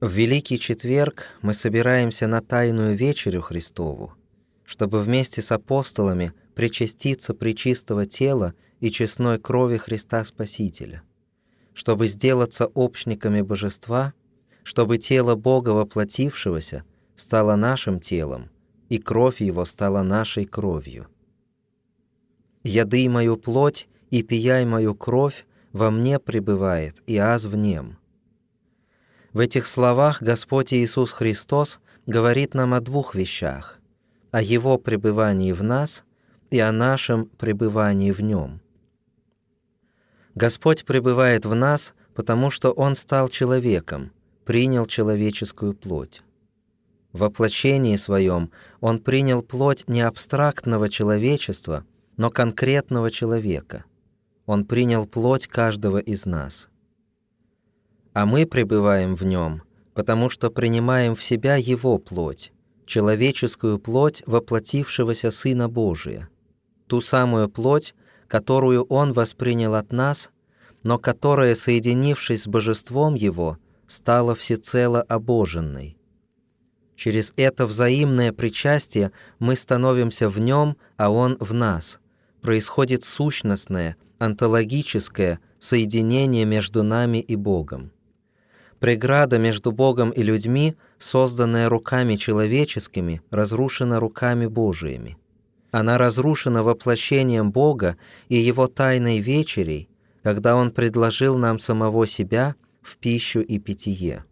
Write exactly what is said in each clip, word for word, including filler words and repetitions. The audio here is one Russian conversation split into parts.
В Великий Четверг мы собираемся на Тайную Вечерю Христову, чтобы вместе с апостолами причаститься пречистого тела и честной крови Христа Спасителя, чтобы сделаться общниками Божества, чтобы тело Бога воплотившегося стало нашим телом, и кровь Его стала нашей кровью. «Яды мою плоть и пияй мою кровь, во мне пребывает, и аз в нем». В этих словах Господь Иисус Христос говорит нам о двух вещах: о Его пребывании в нас и о нашем пребывании в Нем. Господь пребывает в нас, потому что Он стал человеком, принял человеческую плоть. В воплощении Своем Он принял плоть не абстрактного человечества, но конкретного человека. Он принял плоть каждого из нас. А мы пребываем в Нем, потому что принимаем в себя Его плоть, человеческую плоть воплотившегося Сына Божия, ту самую плоть, которую Он воспринял от нас, но которая, соединившись с Божеством Его, стала всецело обоженной. Через это взаимное причастие мы становимся в Нем, а Он в нас. Происходит сущностное, онтологическое соединение между нами и Богом. Преграда между Богом и людьми, созданная руками человеческими, разрушена руками Божиими. Она разрушена воплощением Бога и Его Тайной Вечерей, когда Он предложил нам самого Себя в пищу и питье.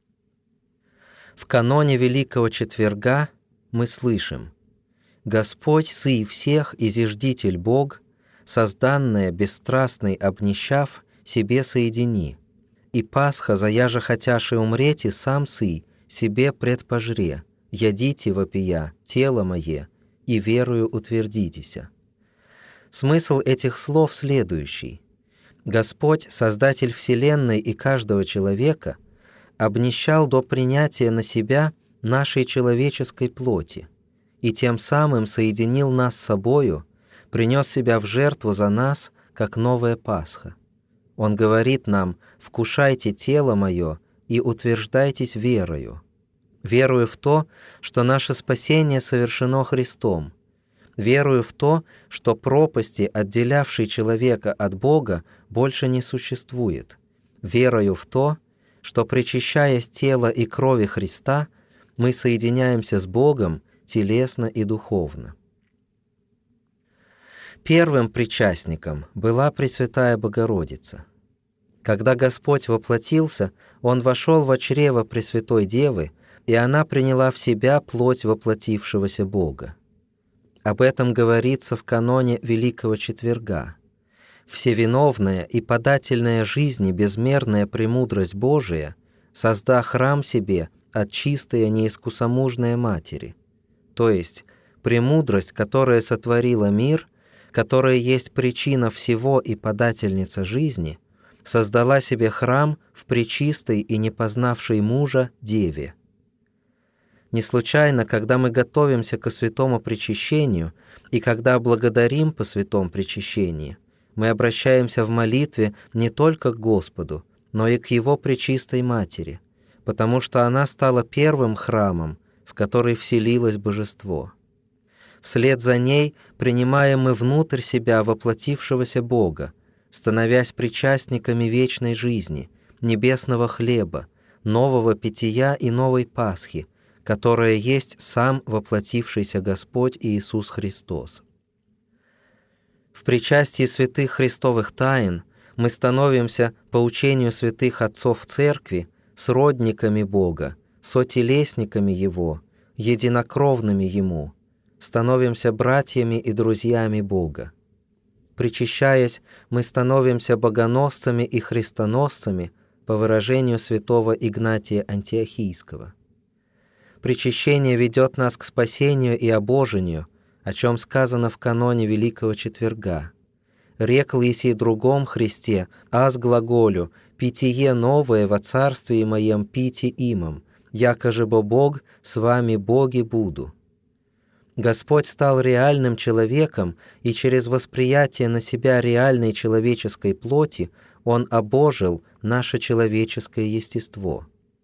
В каноне Великого Четверга мы слышим: «Господь сый всех и зиждитель Бог, созданное бесстрастный обнищав, себе соедини, и Пасха, заяже хотяши умреть, и сам сый себе предпожре, ядите вопия, тело мое, и верою утвердитеся». Смысл этих слов следующий: Господь, Создатель Вселенной и каждого человека, обнищал до принятия на себя нашей человеческой плоти и тем самым соединил нас с собою, принес себя в жертву за нас, как новая Пасха. Он говорит нам: «Вкушайте тело мое и утверждайтесь верою». Верую в то, что наше спасение совершено Христом. Верую в то, что пропасти, отделявшей человека от Бога, больше не существует. Верую в то, что, причащаясь тела и крови Христа, мы соединяемся с Богом телесно и духовно. Первым причастником была Пресвятая Богородица. Когда Господь воплотился, Он вошел во чрево Пресвятой Девы, и она приняла в себя плоть воплотившегося Бога. Об этом говорится в каноне Великого Четверга. «Всевиновная и подательная жизни безмерная премудрость Божия созда храм себе от чистой неискусомужной Матери», то есть премудрость, которая сотворила мир, которая есть причина всего и подательница жизни, создала себе храм в пречистой и не познавшей мужа Деве. Не случайно, когда мы готовимся ко святому причащению и когда благодарим по святом причащении, мы обращаемся в молитве не только к Господу, но и к Его пречистой Матери, потому что она стала первым храмом, в который вселилось Божество. Вслед за ней принимаем мы внутрь себя воплотившегося Бога, становясь причастниками вечной жизни, небесного хлеба, нового питья и новой Пасхи, которая есть сам воплотившийся Господь Иисус Христос. В причастии святых Христовых тайн мы становимся, по учению святых отцов Церкви, сродниками Бога, сотелесниками Его, единокровными Ему, становимся братьями и друзьями Бога. Причащаясь, мы становимся богоносцами и христоносцами, по выражению святого Игнатия Антиохийского. Причащение ведет нас к спасению и обожению, о чем сказано в каноне Великого Четверга. «Рекл еси другом Христе, аз глаголю, питие новое во царстве моем пити имам, яко же бо Бог с вами Боги буду». Господь стал реальным человеком, и через восприятие на себя реальной человеческой плоти Он обожил наше человеческое естество.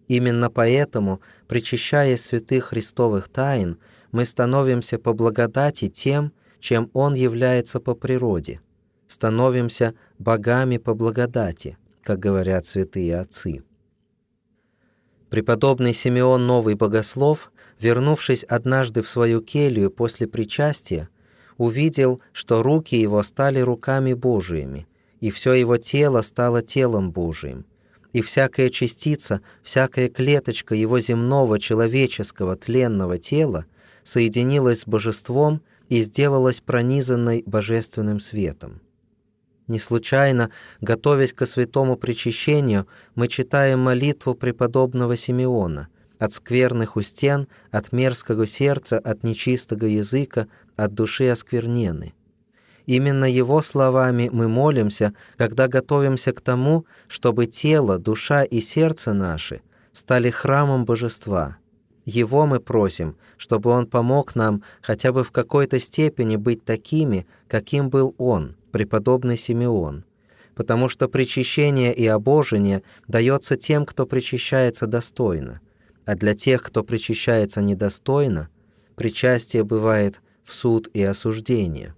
Именно поэтому, причащаясь святых Христовых тайн, мы становимся по благодати тем, чем Он является по природе, становимся богами по благодати, как говорят святые отцы. Преподобный Симеон Новый Богослов, вернувшись однажды в свою келью после причастия, увидел, что руки его стали руками Божиими, и все его тело стало телом Божиим, и всякая частица, всякая клеточка его земного человеческого тленного тела соединилась с божеством и сделалась пронизанной божественным светом. Не случайно, готовясь ко святому причащению, мы читаем молитву преподобного Симеона: «От скверных устен, от мерзкого сердца, от нечистого языка, от души осквернены». Именно его словами мы молимся, когда готовимся к тому, чтобы тело, душа и сердце наши стали храмом божества. Его мы просим, чтобы Он помог нам хотя бы в какой-то степени быть такими, каким был Он, преподобный Симеон, потому что причащение и обожение дается тем, кто причащается достойно, а для тех, кто причащается недостойно, причастие бывает в суд и осуждение.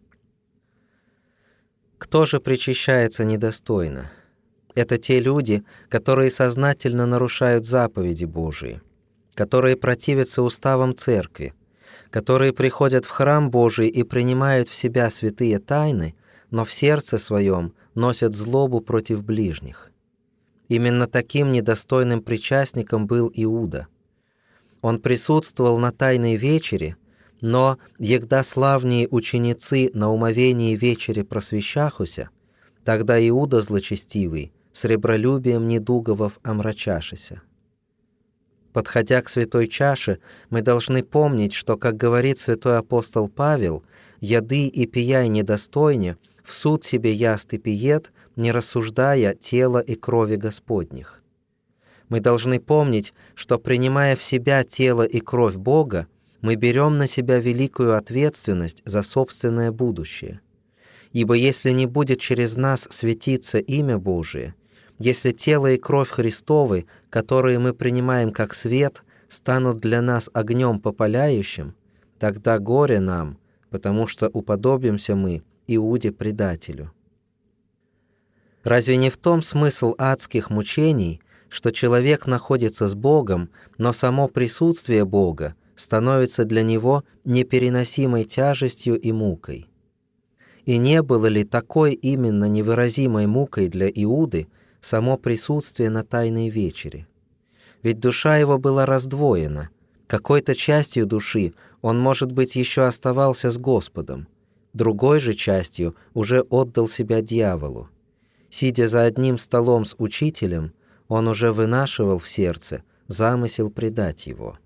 Кто же причащается недостойно? Это те люди, которые сознательно нарушают заповеди Божии, которые противятся уставам Церкви, которые приходят в храм Божий и принимают в себя святые тайны, но в сердце своем носят злобу против ближних. Именно таким недостойным причастником был Иуда. Он присутствовал на Тайной вечере, но, егда славние ученицы на умовении вечере просвещахуся, тогда Иуда злочестивый, сребролюбием недуговов омрачашися. Подходя к святой чаше, мы должны помнить, что, как говорит святой апостол Павел, «Яды и пияй недостойне, в суд себе яст и пиет, не рассуждая тела и крови Господних». Мы должны помнить, что, принимая в себя тело и кровь Бога, мы берем на себя великую ответственность за собственное будущее. Ибо если не будет через нас светиться имя Божие, если тело и кровь Христовы, которые мы принимаем как свет, станут для нас огнем попаляющим, тогда горе нам, потому что уподобимся мы Иуде-предателю. Разве не в том смысл адских мучений, что человек находится с Богом, но само присутствие Бога становится для него непереносимой тяжестью и мукой? И не было ли такой именно невыразимой мукой для Иуды само присутствие на Тайной вечере? Ведь душа его была раздвоена. Какой-то частью души он, может быть, еще оставался с Господом, другой же частью уже отдал себя дьяволу. Сидя за одним столом с учителем, он уже вынашивал в сердце замысел предать его.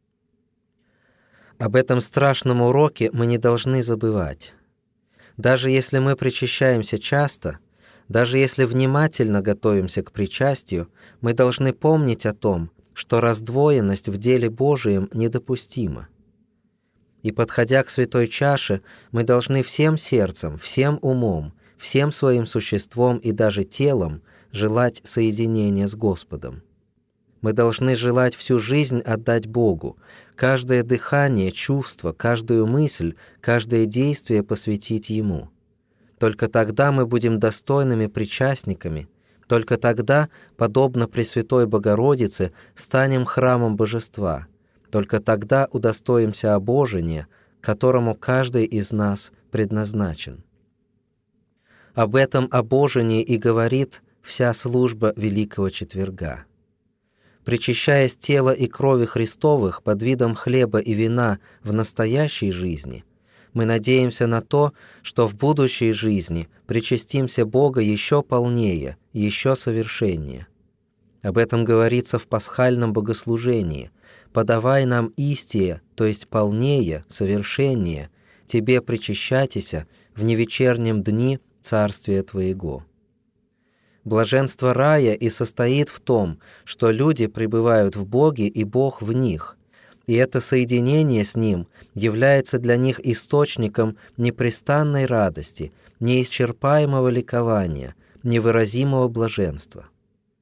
Об этом страшном уроке мы не должны забывать. Даже если мы причащаемся часто, даже если внимательно готовимся к причастию, мы должны помнить о том, что раздвоенность в деле Божием недопустима. И, подходя к святой чаше, мы должны всем сердцем, всем умом, всем своим существом и даже телом желать соединения с Господом. Мы должны желать всю жизнь отдать Богу, каждое дыхание, чувство, каждую мысль, каждое действие посвятить Ему. Только тогда мы будем достойными причастниками, только тогда, подобно Пресвятой Богородице, станем храмом Божества, только тогда удостоимся обожения, которому каждый из нас предназначен. Об этом обожении и говорит вся служба Великого Четверга. Причащаясь тела и крови Христовых под видом хлеба и вина в настоящей жизни, мы надеемся на то, что в будущей жизни причастимся Бога еще полнее, еще совершеннее. Об этом говорится в пасхальном богослужении: «Подавай нам истие, то есть полнее, совершеннее, Тебе причащатися в невечернем дни Царствия Твоего». Блаженство рая и состоит в том, что люди пребывают в Боге и Бог в них, и это соединение с Ним является для них источником непрестанной радости, неисчерпаемого ликования, невыразимого блаженства.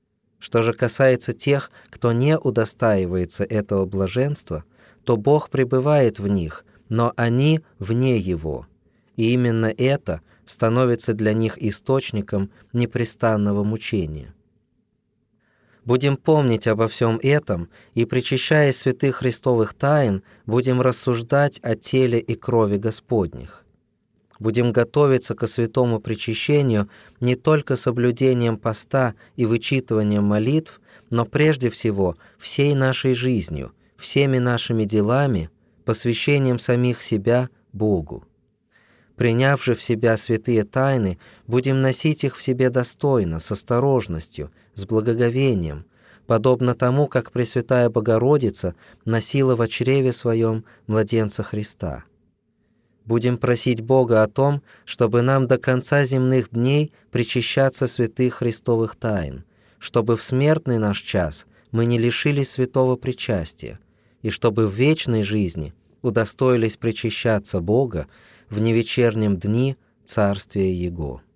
Что же касается тех, кто не удостаивается этого блаженства, то Бог пребывает в них, но они вне Его, и именно это становится для них источником непрестанного мучения. Будем помнить обо всем этом, и, причащаясь святых Христовых тайн, будем рассуждать о теле и крови Господних. Будем готовиться ко святому причащению не только соблюдением поста и вычитыванием молитв, но прежде всего всей нашей жизнью, всеми нашими делами, посвящением самих себя Богу. Приняв же в себя святые тайны, будем носить их в себе достойно, с осторожностью, с благоговением, подобно тому, как Пресвятая Богородица носила во чреве своем младенца Христа. Будем просить Бога о том, чтобы нам до конца земных дней причащаться святых Христовых тайн, чтобы в смертный наш час мы не лишились святого причастия, и чтобы в вечной жизни удостоились причащаться Бога в невечернем дни Царствия Его.